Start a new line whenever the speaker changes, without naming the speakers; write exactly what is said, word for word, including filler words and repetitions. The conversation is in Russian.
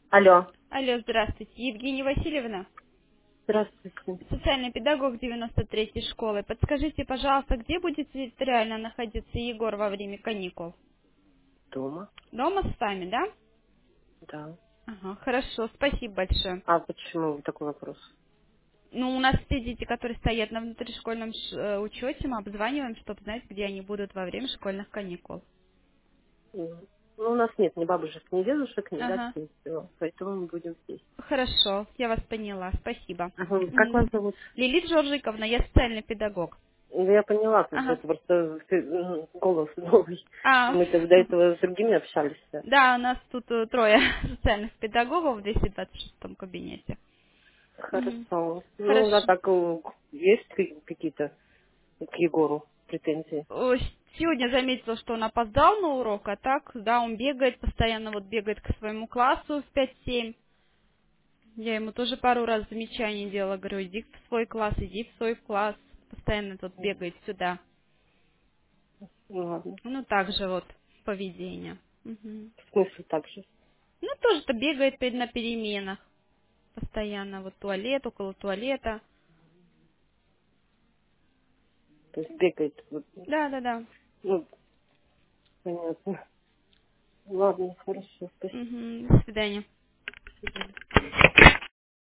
Алло.
Алло, здравствуйте. Евгения Васильевна,
Здравствуйте.
социальный педагог девяносто третьей школы. Подскажите, пожалуйста, где будет территориально находиться Егор во время каникул?
Дома?
Дома с вами, да?
Да.
Ага, хорошо, спасибо большое.
А почему такой вопрос?
Ну, у нас все дети, которые стоят на внутришкольном ш- э, учете, мы обзваниваем, чтобы знать, где они будут во время школьных каникул.
М. Ну, у нас нет ни бабушек, ни дедушек, ни
Ага,
дядь, всего. Поэтому мы будем здесь.
хорошо, я вас поняла, спасибо.
Ага. Как вас
М,
зовут?
Лилит Жоржиковна, я социальный педагог.
Ну, я поняла, тут
Ага.
это просто м, голос новый.
А,
Мы тогда этого с другими общались. Да.
да, у нас тут э, трое социальных педагогов в двести двадцать шестом кабинете. Мгм.
Хорошо. Ну, да,
Хорошо.
так э, есть ка- какие-то к Егору претензии?
О, Сегодня заметила, что он опоздал на урок, а так, да, он бегает, постоянно вот бегает к своему классу в пять-семь. Я ему тоже пару раз замечаний делала, говорю, иди в свой класс, иди в свой класс. Постоянно тут бегает сюда.
Ну, ладно.
Ну, так же вот поведение. Мгм.
В смысле так же?
Ну, тоже-то бегает пе- на переменах. Постоянно вот туалет, около туалета.
То есть бегает. Вот,
Да, да, да.
ну, понятно. Ладно, хорошо, спасибо.
Мгм. До свидания.